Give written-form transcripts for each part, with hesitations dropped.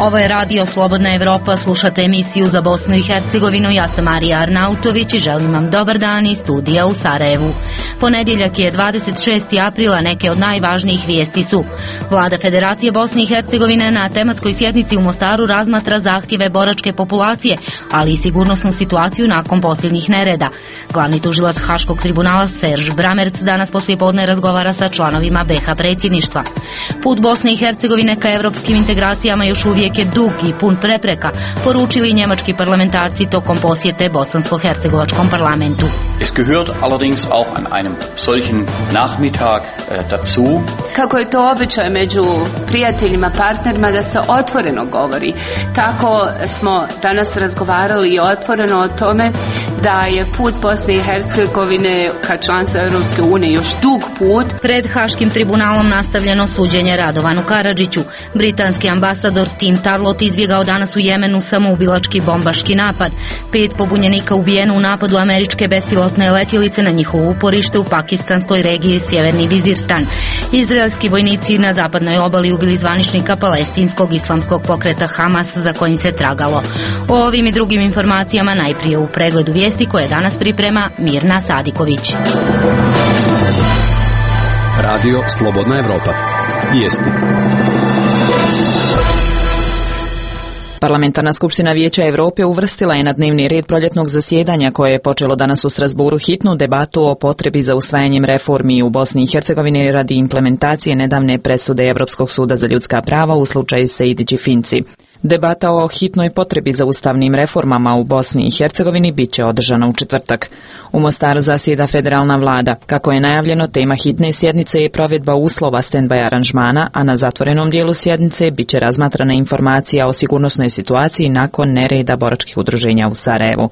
Ovo je radio Slobodna Evropa, slušate emisiju za Bosnu i Hercegovinu. Ja sam Marija Arnautović i želim vam dobar dan iz studija u Sarajevu. Ponedjeljak je 26. aprila, neke od najvažnijih vijesti su: Vlada Federacije Bosne i Hercegovine na tematskoj sjednici u Mostaru razmatra zahtjeve boračke populacije, ali i sigurnosnu situaciju nakon posljednjih nereda. Glavni tužilac Haškog tribunala Serž Bramerc danas poslijepodne razgovara sa članovima BiH predsjedništva. Put Bosne i Hercegovine ka europskim integracijama još uvijek je dug i pun prepreka, poručili njemački parlamentarci tokom posjete bosansko-hercegovačkom parlamentu. Es gehört allerdings auch an einem solchen Nachmittag dazu. Kako je to običaj među prijateljima, partnerima, da se otvoreno govori. Tako smo danas razgovarali otvoreno o tome da je put Bosne i Hercegovine ka članstvu Europske unije još dug put. Pred Haškim tribunalom nastavljeno suđenje Radovanu Karadžiću. Britanski ambasador Tim Tarlot izbjegao danas u Jemenu samoubilački bombaški napad. 5 pobunjenika ubijeno u napadu američke bespilotne letjelice na njihovo uporište u pakistanskoj regiji Sjeverni Vizirstan. Izraelski vojnici na zapadnoj obali ubili zvaničnika palestinskog islamskog pokreta Hamas, za kojim se tragalo. O ovim i drugim informacijama najprije u pregledu vijesti koje danas priprema Mirna Sadiković. Radio Slobodna Evropa. Vijesti. Parlamentarna skupština Vijeća Europe uvrstila je na dnevni red proljetnog zasjedanja koje je počelo danas u Strasburu hitnu debatu o potrebi za usvajanjem reformi u Bosni i Hercegovini radi implementacije nedavne presude Europskog suda za ljudska prava u slučaju Sejdić-Finci. Debata o hitnoj potrebi za ustavnim reformama u Bosni i Hercegovini bit će održana u četvrtak. U Mostaru zasjeda federalna vlada. Kako je najavljeno, tema hitne sjednice je provedba uslova stand-by aranžmana, a na zatvorenom dijelu sjednice bit će razmatrana informacija o sigurnosnoj situaciji nakon nereda boračkih udruženja u Sarajevu.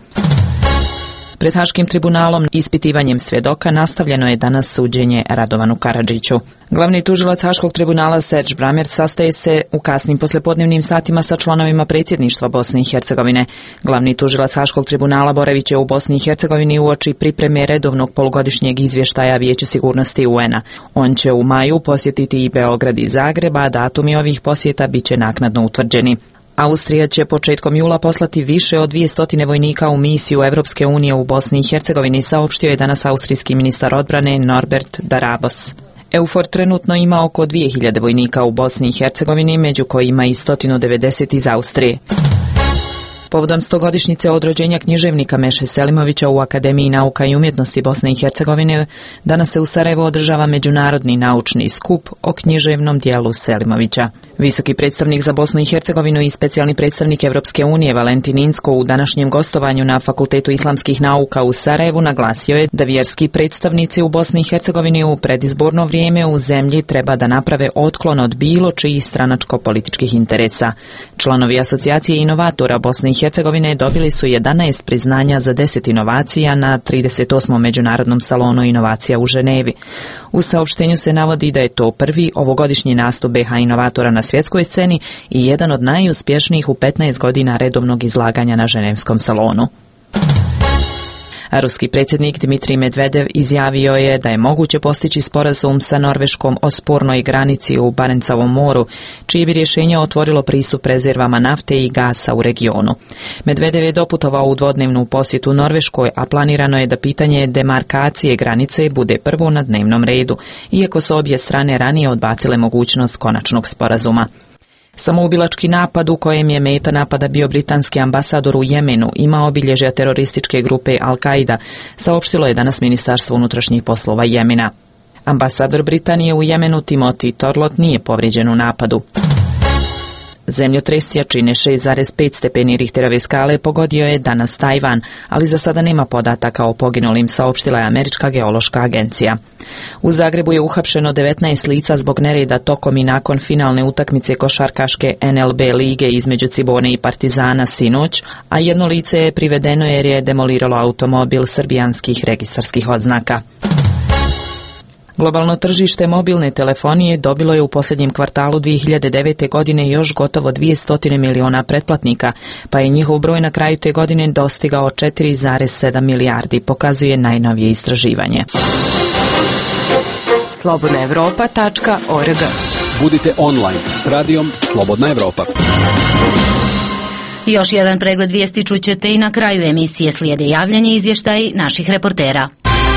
Pred Haškim tribunalom ispitivanjem svjedoka nastavljeno je danas suđenje Radovanu Karadžiću. Glavni tužilac Haškog tribunala Serž Bramerc sastaje se u kasnim poslijepodnevnim satima sa članovima predsjedništva Bosne i Hercegovine. Glavni tužilac Haškog tribunala boravit će u Bosni i Hercegovini uoči pripreme redovnog polugodišnjeg izvještaja Vijeća sigurnosti UN-a. On će u maju posjetiti i Beograd i Zagreb, a datumi ovih posjeta bit će naknadno utvrđeni. Austrija će početkom jula poslati više od 200 vojnika u misiju Evropske unije u Bosni i Hercegovini, saopštio je danas austrijski ministar odbrane Norbert Darabos. EUFOR trenutno ima oko 2000 vojnika u Bosni i Hercegovini, među kojima i 190 iz Austrije. Povodom 100-godišnjice od rođenja književnika Meše Selimovića u Akademiji nauka i umjetnosti Bosne i Hercegovine, danas se u Sarajevu održava međunarodni naučni skup o književnom dijelu Selimovića. Visoki predstavnik za Bosnu i Hercegovinu i specijalni predstavnik Evropske unije Valentin Inzko u današnjem gostovanju na Fakultetu islamskih nauka u Sarajevu naglasio je da vjerski predstavnici u Bosni i Hercegovini u predizborno vrijeme u zemlji treba da naprave otklon od bilo čijih stranačko-političkih interesa. Članovi asocijacije inovatora Bosne i Hercegovine dobili su 11 priznanja za 10 inovacija na 38. međunarodnom salonu inovacija u Ženevi. U saopštenju se navodi da je to prvi ovogodišnji nastup BiH inovatora na svjetskoj sceni i jedan od najuspješnijih u 15 godina redovnog izlaganja na Ženevskom salonu. Ruski predsjednik Dmitrij Medvedev izjavio je da je moguće postići sporazum sa Norveškom o spornoj granici u Barencovom moru, čije bi rješenje otvorilo pristup rezervama nafte i gasa u regionu. Medvedev je doputovao u dvodnevnu posjetu Norveškoj, a planirano je da pitanje demarkacije granice bude prvo na dnevnom redu, iako su obje strane ranije odbacile mogućnost konačnog sporazuma. Samoubilački napad u kojem je meta napada bio britanski ambasador u Jemenu ima obilježja terorističke grupe Al-Qaida, saopštilo je danas Ministarstvo unutrašnjih poslova Jemena. Ambasador Britanije u Jemenu Timothy Torlot nije povrijeđen u napadu. Zemljotres jačine 6,5 stepeni Richterove skale pogodio je danas Tajvan, ali za sada nema podataka o poginulim, saopštila je Američka geološka agencija. U Zagrebu je uhapšeno 19 lica zbog nereda tokom i nakon finalne utakmice košarkaške NLB lige između Cibone i Partizana sinoć, a jedno lice je privedeno jer je demoliralo automobil srbijanskih registarskih oznaka. Globalno tržište mobilne telefonije dobilo je u posljednjem kvartalu 2009. godine još gotovo 200 miliona pretplatnika, pa je njihov broj na kraju te godine dostigao 4,7 milijardi, pokazuje najnovije istraživanje. slobodnaevropa.org Budite online s radijom Slobodna Evropa. Još jedan pregled vijesti čućete i na kraju emisije. Slijede javljanje i izvještaji naših reportera.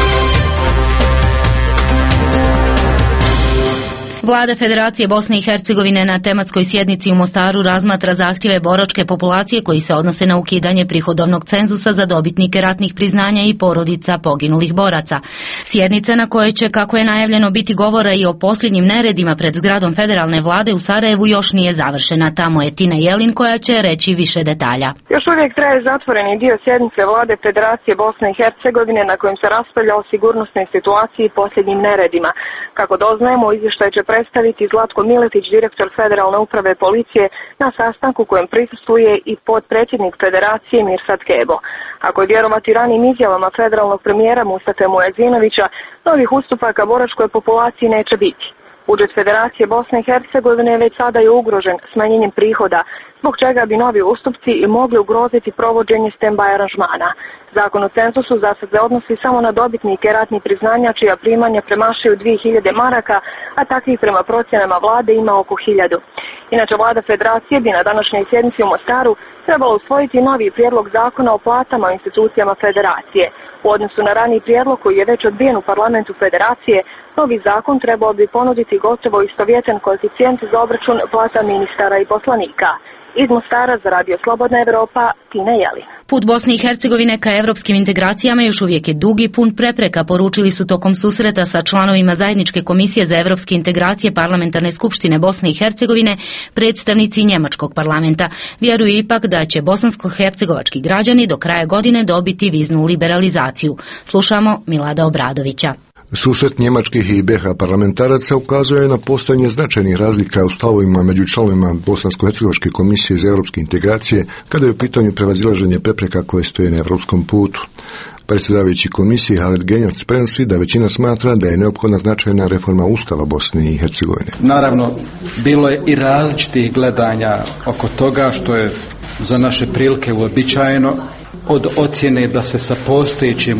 Vlada Federacije Bosne i Hercegovine na tematskoj sjednici u Mostaru razmatra zahtjeve boračke populacije koji se odnose na ukidanje prihodovnog cenzusa za dobitnike ratnih priznanja i porodica poginulih boraca. Sjednica na kojoj će, kako je najavljeno, biti govora i o posljednjim neredima pred zgradom federalne vlade u Sarajevu još nije završena. Tamo je Tina Jelin koja će reći više detalja. Još uvijek traje zatvoreni dio sjednice Vlade Federacije Bosne i Hercegovine na kojem se raspravlja o sigurnosnoj situaciji i posljednjim neredima. Kako doznajemo, izvještaj će predstaviti Zlatko Miletić, direktor Federalne uprave policije, na sastanku kojem prisustvuje i potpredsjednik Federacije Mirsad Kebo. Ako je vjerovati ranijim izjavama federalnog premijera Mustafe Muezinovića, novih ustupaka boračkoj populaciji neće biti. Budžet Federacije Bosne i Hercegovine već sada je ugrožen smanjenjem prihoda, zbog čega bi novi ustupci mogli ugroziti provođenje stand-by aranžmana. Zakon o cenzusu za sad se odnosi samo na dobitnike ratnih priznanja čija primanja premašuju 2000 maraka, a takvih prema procjenama vlade ima oko 1000. Inače, vlada Federacije bi na današnjoj sjednici u Mostaru trebalo usvojiti novi prijedlog zakona o platama u institucijama Federacije. U odnosu na raniji prijedlog koji je već odbijen u parlamentu Federacije, novi zakon trebao bi ponuditi gotovo istovjetan koeficijent za obračun plata ministara i poslanika. Iz Mostara za Radio Slobodna Evropa, Tina Jelin. Put Bosne i Hercegovine ka evropskim integracijama još uvijek je dug i pun prepreka, poručili su tokom susreta sa članovima Zajedničke komisije za evropske integracije Parlamentarne skupštine Bosne i Hercegovine predstavnici njemačkog parlamenta. Vjeruju ipak da će bosansko-hercegovački građani do kraja godine dobiti viznu liberalizaciju. Slušamo Milada Obradovića. Susret njemačkih i BiH parlamentaraca ukazuje na postojanje značajnih razlika u stavovima među članovima Bosansko-hercegovačke komisije za europske integracije kada je u pitanju prevazilaženje prepreka koje stoje na evropskom putu. Predsjedavajući komisije Halet Genjac prenosi da većina smatra da je neophodna značajna reforma Ustava Bosne i Hercegovine. Naravno, bilo je i različitih gledanja oko toga što je za naše prilike uobičajeno, od ocjene da se sa postojećim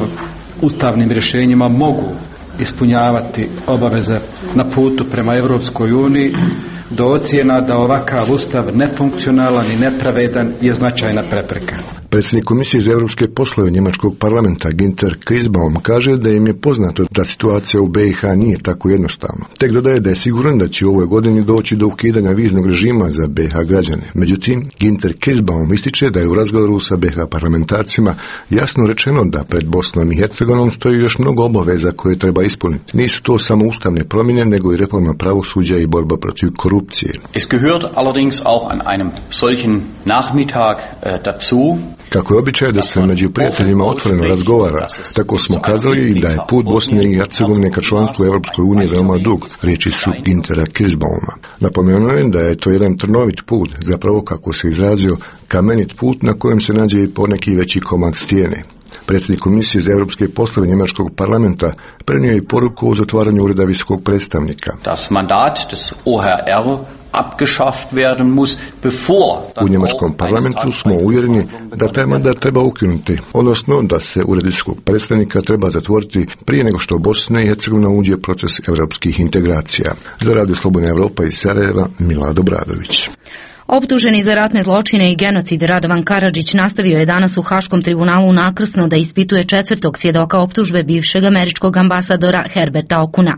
ustavnim rješenjima mogu ispunjavati obaveze na putu prema Europskoj uniji, do ocjena da ovakav ustav nefunkcionalan i nepravedan je značajna prepreka. Predsjednik Komisije za europske poslove njemačkog parlamenta Ginter Kirchbaum kaže da im je poznato da situacija u BiH nije tako jednostavna. Tek dodaje da je siguran da će u ovoj godini doći do ukidanja viznog režima za BiH građane. Međutim, Ginter Kirchbaum ističe da je u razgovoru sa BiH parlamentarcima jasno rečeno da pred Bosnom i Hercegovinom stoji još mnogo obaveza koje treba ispuniti. Nisu to samo ustavne promjene, nego i reforma pravosuđa i borba protiv korupcije. Es gehört allerdings auch an einem solchen Nachmittag dazu. Kako je običaj da se među prijateljima otvoreno razgovara, tako smo kazali da je put Bosne i Hercegovine ka članstvu Europskoj uniji veoma dug, riječi su Gintera Kirchbauma. Napomenuo je da je to jedan trnovit put, zapravo kako se izrazio kamenit put na kojem se nađe i poneki veći komad stijene. Predsjednik Komisije za europske poslove njemačkog parlamenta prenio je i poruku o zatvaranju ureda visokog predstavnika. Das Mandat des OHR abgeschafft werden muss, bevor u njemačkom parlamentu smo uvjereni da taj mandat treba ukinuti, odnosno da se ured visokog predstavnika treba zatvoriti prije nego što Bosna i Hercegovina uđe u proces europskih integracija. Za Radio Slobodna Evropa iz Sarajeva, Milad Obradović. Optuženi za ratne zločine i genocid Radovan Karadžić nastavio je danas u Haškom tribunalu nakrsno da ispituje četvrtog svjedoka optužbe bivšeg američkog ambasadora Herberta Okuna.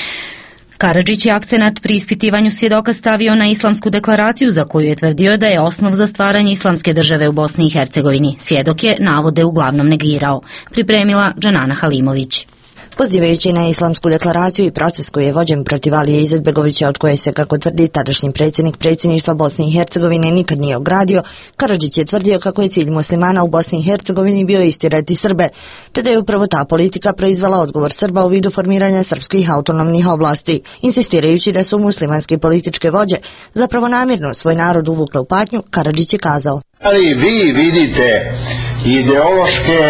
Karadžić je akcenat pri ispitivanju svjedoka stavio na islamsku deklaraciju za koju je tvrdio da je osnov za stvaranje islamske države u Bosni i Hercegovini. Svjedok je navode uglavnom negirao. Pripremila Džanana Halimović. Pozivajući na islamsku deklaraciju i proces koji je vođen protiv Alije Izetbegovića, od koje se, kako tvrdi tadašnji predsjednik predsjedništva Bosne i Hercegovine, nikad nije ogradio, Karadžić je tvrdio kako je cilj muslimana u Bosni i Hercegovini bio istirati Srbe, te da je upravo ta politika proizvela odgovor Srba u vidu formiranja srpskih autonomnih oblasti. Insistirajući da su muslimanske političke vođe zapravo namjerno svoj narod uvukle u patnju, Karadžić je kazao: Ali vi vidite ideološke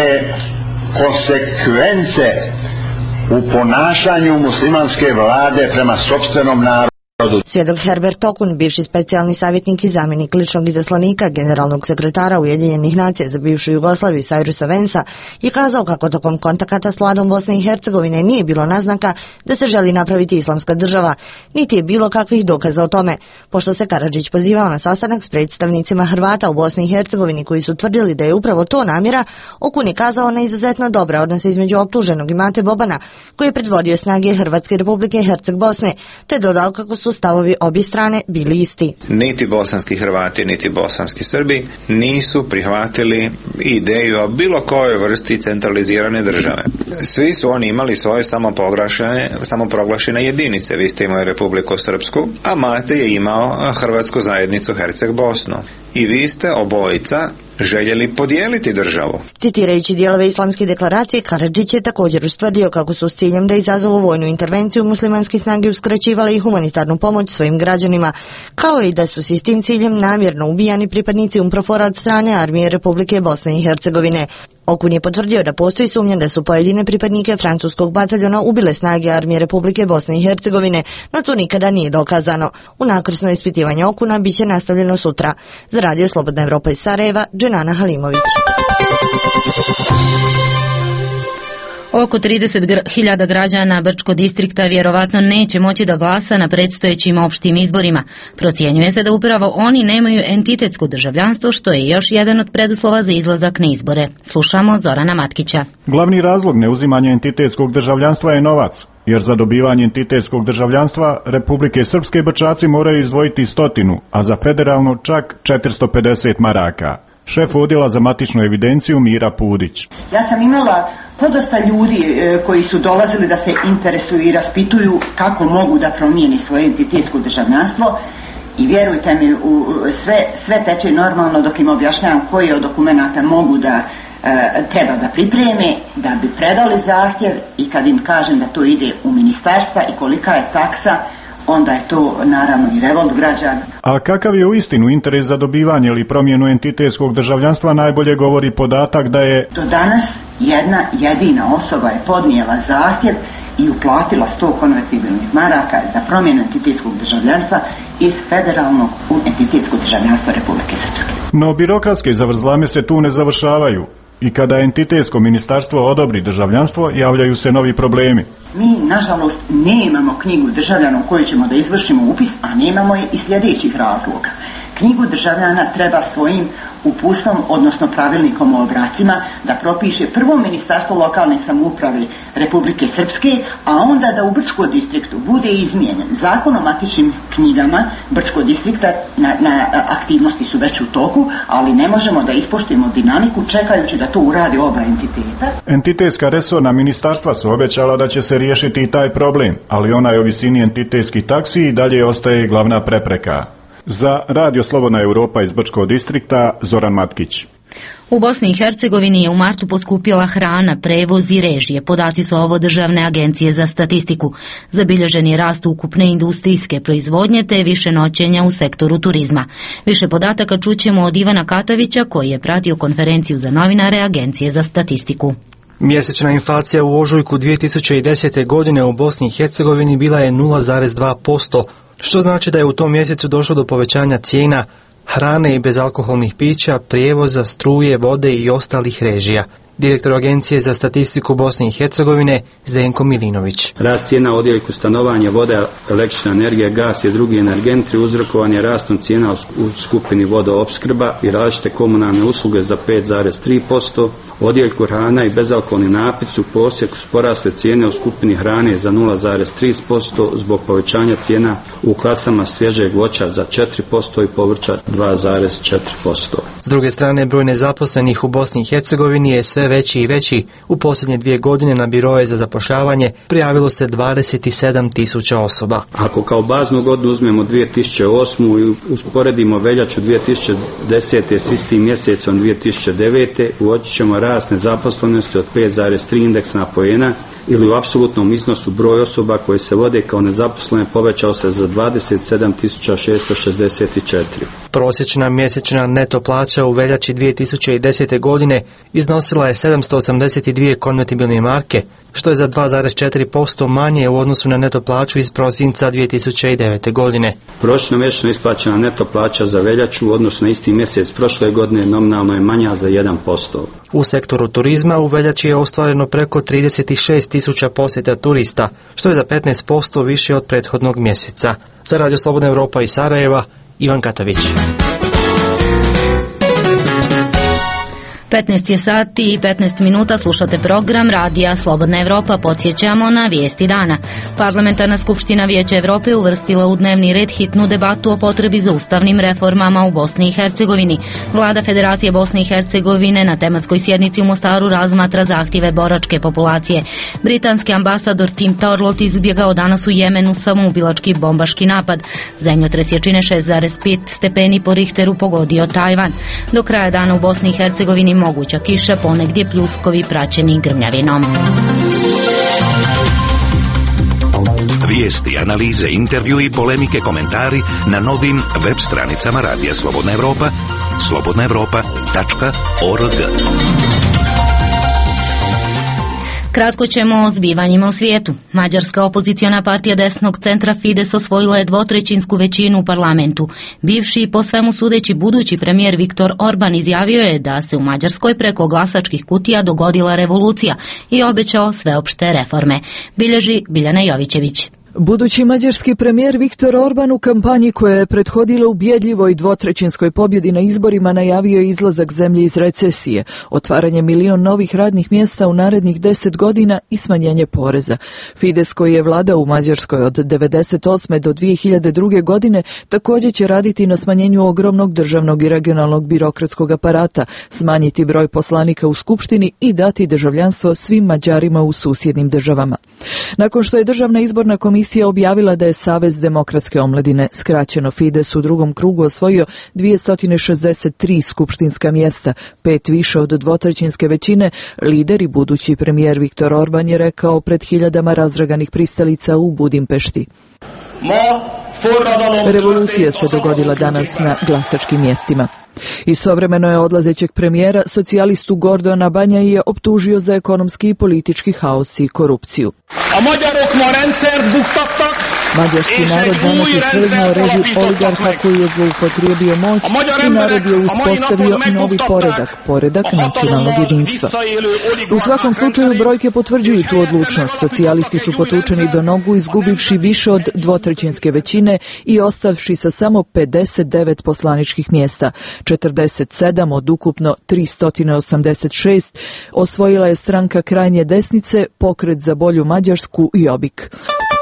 konsekvence u ponašanju muslimanske vlade prema sopstvenom narodu. Svjedok Herbert Okun, bivši specijalni savjetnik i zamjenik ličnog izaslanika generalnog sekretara Ujedinjenih nacija za bivšu Jugoslaviju Cyrus Vanesa, je kazao kako tokom kontakata s vladom Bosne i Hercegovine nije bilo naznaka da se želi napraviti islamska država, niti je bilo kakvih dokaza o tome. Pošto se Karadžić pozivao na sastanak s predstavnicima Hrvata u Bosni i Hercegovini koji su tvrdili da je upravo to namjera, Okun je kazao na izuzetno dobre odnose između optuženog i Mate Bobana, koji je predvodio snage Hrvatske Republike Herceg Bosne, te dodao kako su stavovi obje strane bili isti. Niti bosanski Hrvati, niti bosanski Srbi nisu prihvatili ideju o bilo kojoj vrsti centralizirane države. Svi su oni imali svoje samoproglašene jedinice. Vi ste imali Republiku Srpsku, a Mate je imao Hrvatsku zajednicu Herceg Bosnu. I vi ste obojica željeli podijeliti državu. Citirajući dijelove islamske deklaracije, Karadžić je također ustvrdio kako su s ciljem da izazovu vojnu intervenciju muslimanske snage uskraćivale i humanitarnu pomoć svojim građanima, kao i da su s istim ciljem namjerno ubijani pripadnici UNPROFOR-a od strane armije Republike Bosne i Hercegovine. Okun je potvrdio da postoji sumnja da su pojedine pripadnike francuskog bataljona ubile snage armije Republike Bosne i Hercegovine, no to nikada nije dokazano. Unakrsno ispitivanje Okuna biće nastavljeno sutra. Za Radio Slobodna Evropa iz Sarajeva, Dženana Halimović. Oko 30.000 građana Brčko distrikta vjerovatno neće moći da glasa na predstojećim opštim izborima. Procjenjuje se da upravo oni nemaju entitetsko državljanstvo, što je još jedan od preduslova za izlazak na izbore. Slušamo Zorana Matkića. Glavni razlog neuzimanja entitetskog državljanstva je novac, jer za dobivanje entitetskog državljanstva Republike Srpske Brčaci moraju izdvojiti 100, a za federalno čak 450 maraka. Šef odjela za matičnu evidenciju Mira Pudić. Ja sam imala podosta ljudi koji su dolazili da se interesuju i raspituju kako mogu da promijeni svoje entitetsko državljanstvo i vjerujte mi, sve teče normalno dok im objašnjavam koji od dokumenata mogu da treba da pripreme da bi predali zahtjev i kad im kažem da to ide u ministarstva i kolika je taksa, onda je to naravno i revolt građana. A kakav je uistinu interes za dobivanje ili promjenu entitetskog državljanstva najbolje govori podatak da je do danas jedna jedina osoba je podnijela zahtjev i uplatila 100 konvertibilnih maraka za promjenu entitetskog državljanstva iz federalnog u entitetsko državljanstvo Republike Srpske. No birokratske zavrzlame se tu ne završavaju. I kada entitetsko ministarstvo odobri državljanstvo, javljaju se novi problemi. Mi, nažalost, nemamo knjigu državljana u kojoj ćemo da izvršimo upis, a nemamo je iz sljedećih razloga. Knjigu državljana treba svojim uputstvom, odnosno pravilnikom o obracima, da propiše prvo Ministarstvo lokalne samouprave Republike Srpske, a onda da u Brčko distriktu bude izmijenjen Zakon o matičnim knjigama Brčko distrikta. Na aktivnosti su već u toku, ali ne možemo da ispoštujemo dinamiku čekajući da to uradi oba entiteta. Entitetska resorna ministarstva su obećala da će se riješiti i taj problem, ali onaj o visini entitetskih taksi i dalje ostaje glavna prepreka. Za Radio Slobodna Europa iz Brčkog distrikta, Zoran Matkić. U Bosni i Hercegovini je u martu poskupila hrana, prevoz i režije. Podaci su ovo Državne agencije za statistiku. Zabilježen je rast ukupne industrijske proizvodnje te više noćenja u sektoru turizma. Više podataka čućemo od Ivana Katavića koji je pratio konferenciju za novinare Agencije za statistiku. Mjesečna inflacija u ožujku 2010. godine u Bosni i Hercegovini bila je 0,2%, što znači da je u tom mjesecu došlo do povećanja cijena hrane i bezalkoholnih pića, prijevoza, struje, vode i ostalih režija. Direktor Agencije za statistiku Bosne i Hercegovine Zdenko Milinović. Rast cijena u odjeljku stanovanja, voda, električna energija, gas i drugi energenti uzrokovan je rastom cijena u skupini vodoopskrba i različite komunalne usluge za 5,3%. U odjeljku hrana i bezalkoholni napitci u prosjeku su porasle cijene u skupini hrane za 0,30% zbog povećanja cijena u klasama svježeg voća za 4% i povrća 2,4%. S druge strane, broj nezaposlenih u Bosni i Hercegovini je sve veći i veći. U posljednje 2 godine na biroje za zapošljavanje prijavilo se 27.000 osoba. Ako kao baznu godinu uzmemo 2008. i usporedimo veljaču 2010. s istim mjesecom 2009. uočit ćemo rast nezaposlenosti od 5,3 indeksna poena ili u apsolutnom iznosu broj osoba koje se vode kao nezaposlene povećao se za 27.664. Prosječna mjesečna neto plaća u veljači 2010. godine iznosila je 782 konvertibilne marke, što je za 2,4% manje u odnosu na neto plaću iz prosinca 2009. godine. Prosječno mjesečno isplaćena neto plaća za veljaču u odnosu na isti mjesec prošle godine nominalno je manja za 1%. U sektoru turizma u veljači je ostvareno preko 36.000 posjeta turista, što je za 15% više od prethodnog mjeseca. Za Radio Slobodna Evropa iz Sarajeva, Ivan Katavić. 15 je sati i 15 minuta, slušate program Radija Slobodna Evropa. Podsjećamo na vijesti dana. Parlamentarna skupština Vijeća Evrope uvrstila u dnevni red hitnu debatu o potrebi za ustavnim reformama u Bosni i Hercegovini. Vlada Federacije Bosne i Hercegovine na tematskoj sjednici u Mostaru razmatra zahtjeve boračke populacije. Britanski ambasador Tim Torlot izbjegao danas u Jemenu samoubilački bombaški napad. Zemljotres jačine 6,5 stepeni po Richteru pogodio Tajvan. Do kraja dana u Bosni i Hercegovini moguća kiša, ponegdje pljuskovi praćeni grmljavinom. Vijesti, analize, intervju i polemike, komentari na novim web stranicama Radija Slobodna Evropa, slobodnaevropa.org. Kratko ćemo o zbivanjima u svijetu. Mađarska opoziciona partija desnog centra Fides osvojila je 2/3 većinu u parlamentu. Bivši i po svemu sudeći budući premijer Viktor Orban izjavio je da se u Mađarskoj preko glasačkih kutija dogodila revolucija i obećao sveopšte reforme. Bilježi Biljana Jovićević. Budući mađarski premijer Viktor Orban u kampanji koja je prethodila ubjedljivoj 2/3 pobjedi na izborima najavio je izlazak zemlje iz recesije, otvaranje 1 milion novih radnih mjesta u narednih 10 godina i smanjenje poreza. Fides, koji je vladao u Mađarskoj od 1998. do 2002. godine, također će raditi na smanjenju ogromnog državnog i regionalnog birokratskog aparata, smanjiti broj poslanika u skupštini i dati državljanstvo svim Mađarima u susjednim državama. Nakon što je državna izborna komisija objavila da je Savez demokratske omladine, skraćeno Fides, u drugom krugu osvojio 263 skupštinska mjesta, 5 više od 2/3 većine, lider i budući premijer Viktor Orban je rekao pred hiljadama razdraganih pristalica u Budimpešti. Revolucija se dogodila danas na glasačkim mjestima. Istovremeno je odlazećeg premijera, socijalistu Gordona Banjaije, optužio za ekonomski i politički haos i korupciju. Mađarski narod danas je svrgnuo režim oligarha koji je zloupotrijebio moć i narod je uspostavio novi poredak nacionalnog jedinstva. U svakom slučaju brojke potvrđuju tu odlučnost. Socijalisti su potučeni do nogu, izgubivši više od 2/3 većine i ostavši sa samo 59 poslaničkih mjesta. 47 od ukupno 386 osvojila je stranka krajnje desnice, Pokret za bolju Mađarsku i Jobbik.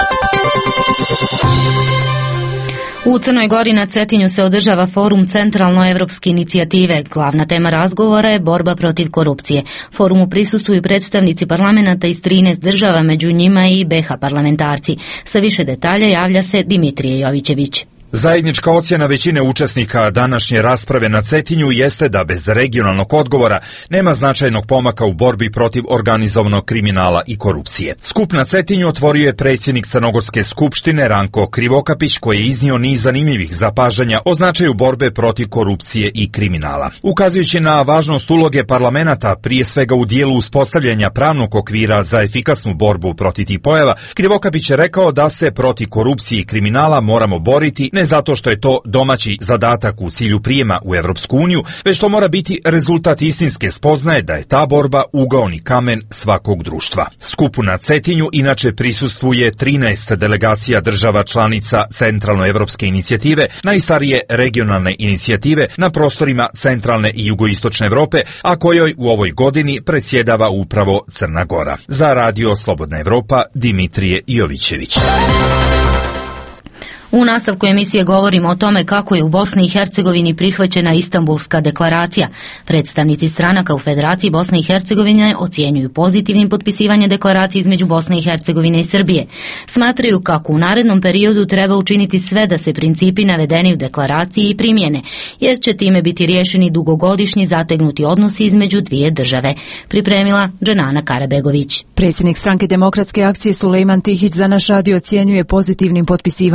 U Crnoj Gori na Cetinju se održava forum Centralno-evropske inicijative. Glavna tema razgovora je borba protiv korupcije. Forumu prisustvuju predstavnici parlamenta iz 13 država, među njima i BiH parlamentarci. Sa više detalja javlja se Dimitrije Jovićević. Zajednička ocjena većine učesnika današnje rasprave na Cetinju jeste da bez regionalnog odgovora nema značajnog pomaka u borbi protiv organizovanog kriminala i korupcije. Skup na Cetinju otvorio je predsjednik Crnogorske skupštine Ranko Krivokapić, koji je iznio niz zanimljivih zapažanja o značaju borbe protiv korupcije i kriminala. Ukazujući na važnost uloge parlamenta, prije svega u dijelu uspostavljanja pravnog okvira za efikasnu borbu protiv tih pojava, Krivokapić je rekao da se protiv korupcije i kriminala moramo boriti ne zato što je to domaći zadatak u cilju prijema u Evropsku uniju, već to mora biti rezultat istinske spoznaje da je ta borba ugaoni kamen svakog društva. Skupu na Cetinju inače prisustvuje 13 delegacija država članica Centralno-evropske inicijative, najstarije regionalne inicijative na prostorima centralne i jugoistočne Evrope, a kojoj u ovoj godini predsjedava upravo Crna Gora. Za Radio Slobodna Evropa, Dimitrije Jovićević. U nastavku emisije govorimo o tome kako je u Bosni i Hercegovini prihvaćena Istanbulska deklaracija. Predstavnici stranaka u Federaciji Bosne i Hercegovine ocjenjuju pozitivnim potpisivanje deklaracije između Bosne i Hercegovine i Srbije. Smatraju kako u narednom periodu treba učiniti sve da se principi navedeni u deklaraciji i primjene, jer će time biti riješeni dugogodišnji zategnuti odnosi između dvije države. Pripremila Dženana Karabegović. Predsjednik stranke Demokratske akcije Sulejman Tihić za naš radio ocjenjuje pozitivnim potpisivanje Istanbulske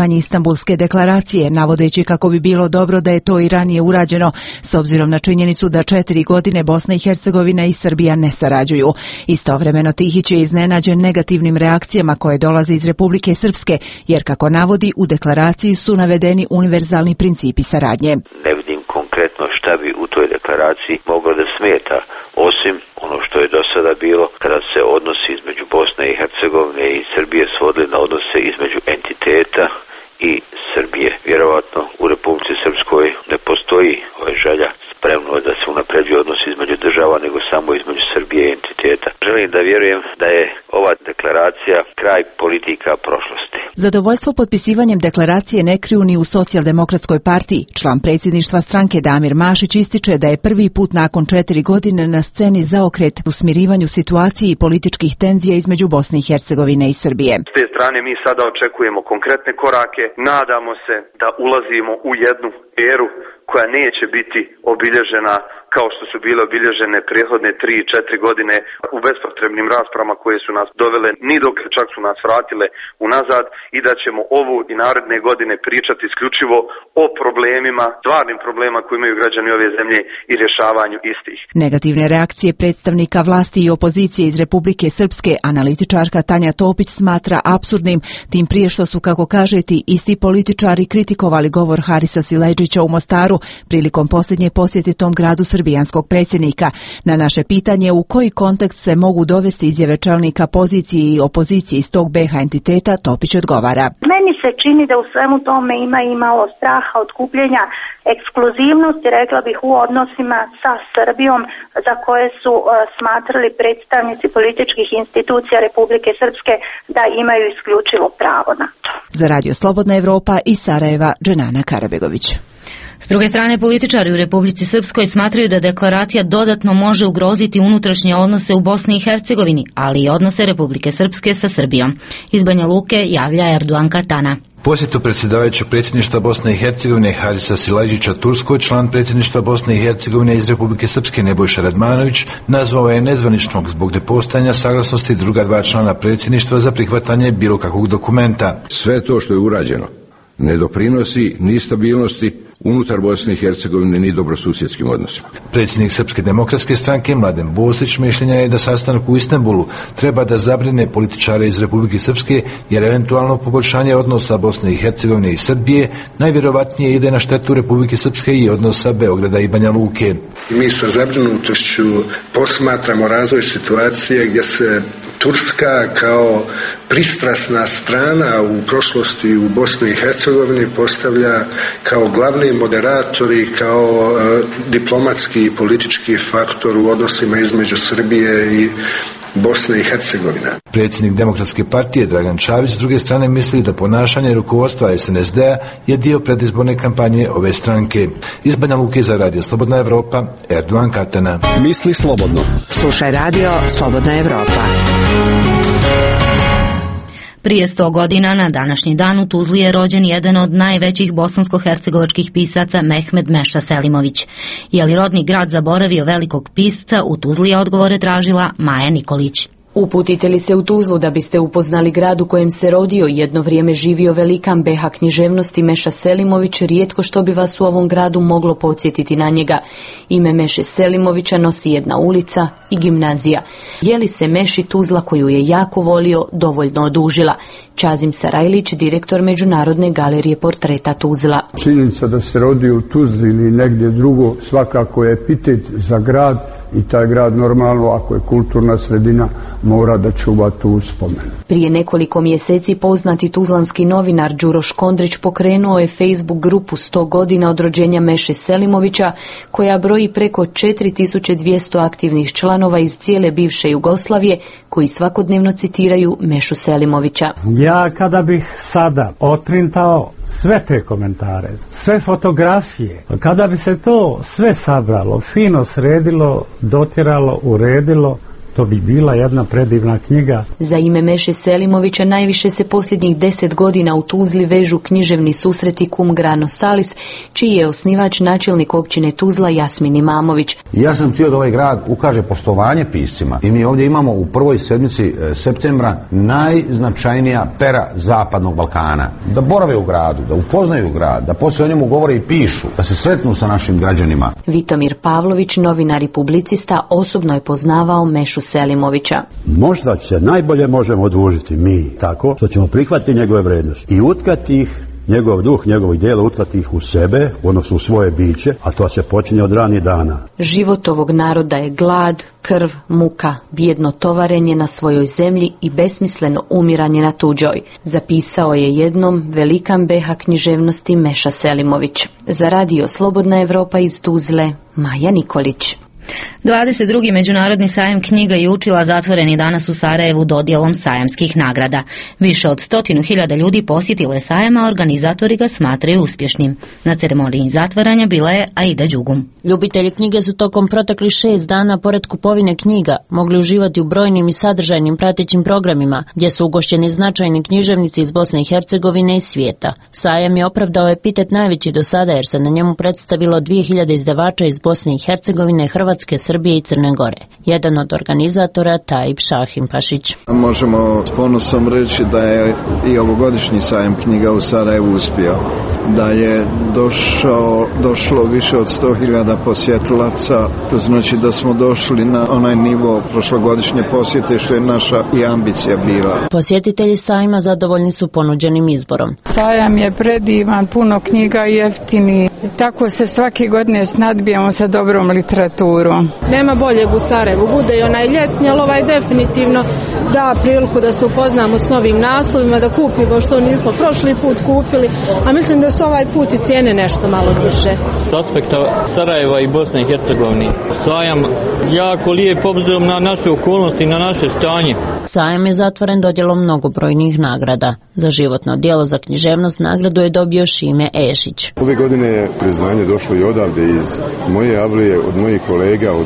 Istambulske deklaracije, navodeći kako bi bilo dobro da je to i ranije urađeno, s obzirom na činjenicu da 4 godine Bosna i Hercegovina i Srbija ne sarađuju. Istovremeno Tihić je iznenađen negativnim reakcijama koje dolaze iz Republike Srpske, jer kako navodi, u deklaraciji su navedeni univerzalni principi saradnje. Ne vidim konkretno šta bi u toj deklaraciji moglo da smeta, osim ono što je do sada bilo kada se odnosi između Bosne i Hercegovine i Srbije svodili na odnose između entiteta i Srbije. Vjerovatno u Republici Srpskoj ne postoji želja spremno da se unapređuje odnos između država, nego samo između Srbije i entiteta. Želim da vjerujem da je ova deklaracija kraj politika prošlosti. Zadovoljstvo potpisivanjem deklaracije ne kriju ni u Socijaldemokratskoj partiji. Član predsjedništva stranke Damir Mašić ističe da je prvi put nakon 4 godine na sceni zaokret u smirivanju situacije i političkih tenzija između Bosne i Hercegovine i Srbije. S te strane mi sada očekujemo konkretne korake, nadamo se da ulazimo u jednu eru koja neće biti obilježena kao što su bile obilježene prethodne 3-4 godine u bespotrebnim raspravama koje su nas dovele ni dok čak su nas vratile unazad, i da ćemo ovu i naredne godine pričati isključivo o problemima, stvarnim problemima koje imaju građani ove zemlje i rješavanju istih. Negativne reakcije predstavnika vlasti i opozicije iz Republike Srpske analitičarka Tanja Topić smatra apsurdnim, tim prije što su, kako kaže, ti isti političari kritikovali govor Harisa Siledžića u Mostaru prilikom posljednje posjete tom gradu srbijanskog predsjednika. Na naše pitanje u koji kontekst se mogu dovesti izjave čelnika pozicije i opozicije iz tog BiH entiteta, Topić odgovara. Meni se čini da u svemu tome ima i malo straha od kupljenja ekskluzivnosti, rekla bih, u odnosima sa Srbijom, za koje su smatrali predstavnici političkih institucija Republike Srpske da imaju isključivo pravo na to. Za Radio Slobodna Evropa iz Sarajeva, Dženana Karabegović. S druge strane, političari u Republici Srpskoj smatraju da deklaracija dodatno može ugroziti unutrašnje odnose u Bosni i Hercegovini, ali i odnose Republike Srpske sa Srbijom. Iz Banja Luke javlja Erdogan Katana. Posjetu predsjedavajućeg predsjedništva Bosne i Hercegovine Harisa Siledžića Turskoj, član predsjedništva Bosne i Hercegovine iz Republike Srpske Nebojša Radmanović nazvao je nezvaničnog zbog nepostojanja saglasnosti druga 2 člana predsjedništva za prihvatanje bilo kakvog dokumenta. Sve to što je urađeno ne doprinosi ni stabilnosti unutar Bosne i Hercegovine ni dobrosusjedskim odnosima. Predsjednik Srpske demokratske stranke Mladen Boslić mišljenja je da sastanak u Istanbulu treba da zabrine političare iz Republike Srpske, jer eventualno poboljšanje odnosa Bosne i Hercegovine i Srbije najvjerovatnije ide na štetu Republike Srpske i odnosa Beograda i Banja Luke. Mi sa zabrinutošću posmatramo razvoj situacije gdje se Turska kao pristrasna strana u prošlosti u Bosni i Hercegovini postavlja kao glavni moderatori, kao diplomatski i politički faktor u odnosima između Srbije i Bosne i Hercegovina. Predsjednik Demokratske partije Dragan Čavić s druge strane misli da ponašanje rukovodstva SNSD-a je dio predizborne kampanje ove stranke. Iz Banja Luke za Radio Slobodna Evropa, Erdogan Katana. Misli slobodno. Slušaj Radio Slobodna Evropa. Prije 100 godina na današnji dan u Tuzli je rođen jedan od najvećih bosansko-hercegovačkih pisaca Mehmed Meša Selimović. Je li rodni grad zaboravio velikog pisca? U Tuzli je odgovore tražila Maja Nikolić. Uputite li se u Tuzlu da biste upoznali grad u kojem se rodio i jedno vrijeme živio velikan BiH književnosti Meša Selimović, rijetko što bi vas u ovom gradu moglo podsjetiti na njega. Ime Meše Selimovića nosi jedna ulica i gimnazija. Je li se Meši Tuzla, koju je jako volio, dovoljno odužila? Čazim Sarajlić, direktor Međunarodne galerije portreta Tuzla. Činjenica da se rodio u Tuzli ili negdje drugo svakako je epitet za grad i taj grad normalno, ako je kulturna sredina, mora da čuva tu spomen. Prije nekoliko mjeseci poznati tuzlanski novinar Đuro Škondrić pokrenuo je Facebook grupu 100 godina od rođenja Meše Selimovića, koja broji preko 4200 aktivnih članova iz cijele bivše Jugoslavije, koji svakodnevno citiraju Mešu Selimovića. Ja kada bih sada otrintao sve te komentare, sve fotografije, kada bi se to sve sabralo, fino sredilo, dotjeralo, uredilo To bi bila jedna predivna knjiga. Za ime Meše Selimovića najviše se posljednjih 10 godina u Tuzli vežu književni susreti Cum Grano Salis, čiji je osnivač načelnik općine Tuzla Jasmin Imamović. Ja sam htio da ovaj grad ukaže poštovanje piscima i mi ovdje imamo u prvoj sedmici septembra najznačajnija pera Zapadnog Balkana. Da borave u gradu, da upoznaju grad, da poslije o njemu govore i pišu, da se sretnu sa našim građanima. Vitomir Pavlović, novinar i publicista, osobno je poznavao Mešu Selimovića. Možda se najbolje možemo odužiti mi tako što ćemo prihvatiti njegove vrijednosti i utkati ih, njegov duh, njegovih djela, utkati ih u sebe, odnosno u svoje biće, a to se počinje od ranih dana. Život ovog naroda je glad, krv, muka, bijedno tovarenje na svojoj zemlji i besmisleno umiranje na tuđoj. Zapisao je jednom velikan BH književnosti Meša Selimović. Za radio Slobodna Evropa iz Tuzle, Maja Nikolić. 22. Međunarodni sajam knjiga i učila zatvoren je danas u Sarajevu dodjelom sajamskih nagrada. Više od 100.000 ljudi posjetilo je sajam, a organizatori ga smatraju uspješnim. Na ceremoniji zatvaranja bila je Aida Đugum. Ljubitelji knjige su tokom proteklih 6 dana pored kupovine knjiga mogli uživati u brojnim i sadržajnim pratećim programima, gdje su ugošćeni značajni književnici iz Bosne i Hercegovine i svijeta. Sajam je opravdao epitet najveći do sada, jer se na njemu predstavilo 2000 izdavača iz Bosne i Hercegovine, Hrvatske, Srbije i Crne Gore. Jedan od organizatora Tajib Šahimpašić. Možemo s ponosom reći da je i ovogodišnji sajam knjiga u Sarajevu uspio. Da je došlo više od 100.000 posjetilaca, to znači da smo došli na onaj nivo prošlogodišnje posjete što je naša i ambicija bila. Posjetitelji sajma zadovoljni su ponuđenim izborom. Sajam je predivan, puno knjiga jeftini. Tako se svake godine snadbijamo sa dobrom literaturom. Nema boljeg u Sarajevu, bude i onaj ljetni, ali ovaj definitivno da priliku da se upoznamo s novim naslovima, da kupimo što nismo prošli put kupili, a mislim da su ovaj put i cijene nešto malo više. S aspekta Sarajeva i Bosne i Hercegovine, sajam jako lijep obzirom na naše okolnosti i na naše stanje. Sajam je zatvoren dodjelom mnogobrojnih nagrada. Za životno djelo za književnost nagradu je dobio Šime Ešić. Ove godine je priznanje došlo i odavde iz moje avlije, od mojih kolega, od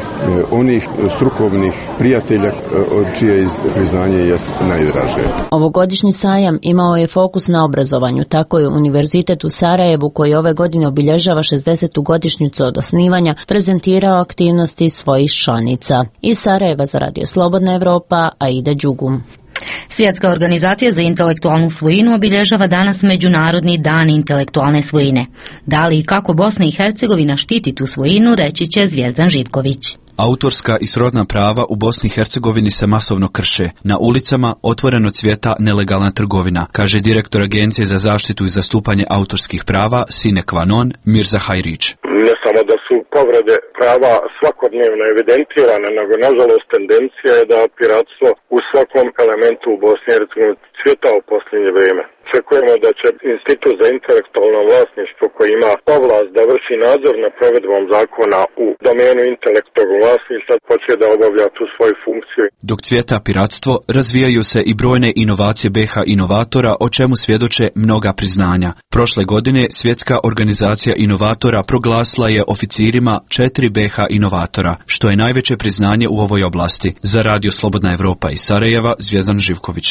onih strukovnih prijatelja od čije priznanje je najdraže. Ovogodišnji sajam imao je fokus na obrazovanju, tako je Univerzitet u Sarajevu, koji ove godine obilježava 60. godišnjicu od osnivanja, prezentirao aktivnosti svojih članica. Iz Sarajeva za radio Slobodna Evropa, Aida Đugum. Svjetska organizacija za intelektualnu svojinu obilježava danas Međunarodni dan intelektualne svojine. Da li i kako Bosna i Hercegovina štiti tu svojinu, reći će Zvijezdan Živković. Autorska i srodna prava u Bosni i Hercegovini se masovno krše. Na ulicama otvoreno cvjeta nelegalna trgovina, kaže direktor Agencije za zaštitu i zastupanje autorskih prava sine qua non Mirza Hajrić. Ne samo da su povrede prava svakodnevno evidentirane, nego nažalost tendencija je da piratstvo u svakom elementu u Bosni i Hercegovini cvjeta u posljednje vrijeme. Očekujemo da će Institut za intelektualno vlasništvo, koji ima ovlast da vrši nadzor nad provedbom zakona u domenu intelektualnog vlasništva, počne da obavlja tu svoju funkciju. Dok cvjeta piratstvo, razvijaju se i brojne inovacije BH inovatora, o čemu svjedoče mnoga priznanja. Prošle godine Svjetska organizacija inovatora proglasila je oficirima 4 BH inovatora, što je najveće priznanje u ovoj oblasti. Za radio Slobodna Evropa iz Sarajeva, Zvijezdan Živković.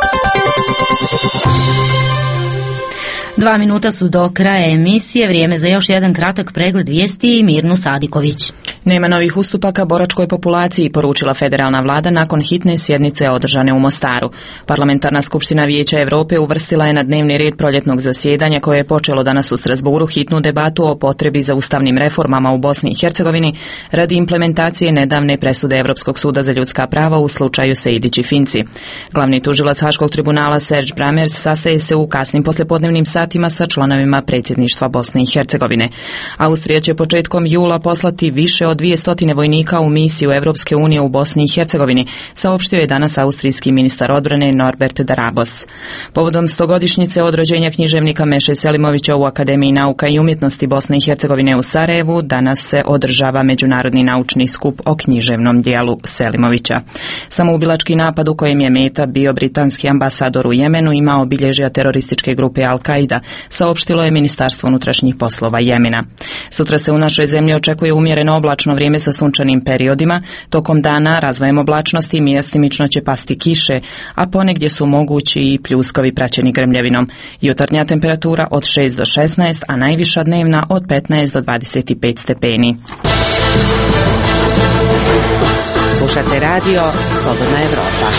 2 minuta su do kraja emisije, vrijeme za još jedan kratak pregled vijesti i Mirnu Sadiković. Nema novih ustupaka boračkoj populaciji, poručila federalna vlada nakon hitne sjednice održane u Mostaru. Parlamentarna skupština Vijeća Europe uvrstila je na dnevni red proljetnog zasjedanja, koje je počelo danas u Strasburu, hitnu debatu o potrebi za ustavnim reformama u Bosni i Hercegovini radi implementacije nedavne presude Europskog suda za ljudska prava u slučaju Sejdić i Finci. Glavni tužilac Haškog tribunala Serge Bramers sastaje se u kasnim poslijepodnevnim satima sa članovima predsjedništva Bosne i Hercegovine. Austrija će početkom jula poslati više od 200 vojnika u misiju Evropske unije u Bosni i Hercegovini, saopštio je danas austrijski ministar odbrane Norbert Darabos. Povodom 100-godišnjice od rođenja književnika Meše Selimovića u Akademiji nauka i umjetnosti Bosne i Hercegovine u Sarajevu, danas se održava međunarodni naučni skup o književnom dijelu Selimovića. Samoubilački napad u kojem je meta bio britanski ambasador u Jemenu imao obilježja terorističke grupe Al-Qaida, saopštilo je Ministarstvo unutrašnjih poslova Jemena. Sutra se u našoj zemlji očekuje umjereno oblačno oblačno vrijeme sa sunčanim periodima, tokom dana razvojem oblačnosti i mjestimično će pasti kiše, a ponegdje su mogući i pljuskovi praćeni grmljavinom. Jutarnja temperatura od 6 do 16, a najviša dnevna od 15 do 25 stepeni. Slušate radio Slobodna Evropa.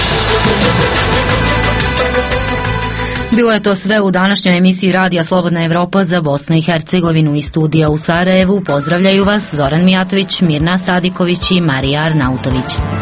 Bilo je to sve u današnjoj emisiji Radija Slobodna Evropa za Bosnu i Hercegovinu. Iz studija u Sarajevu pozdravljaju vas Zoran Mijatović, Mirna Sadiković i Marija Arnautović.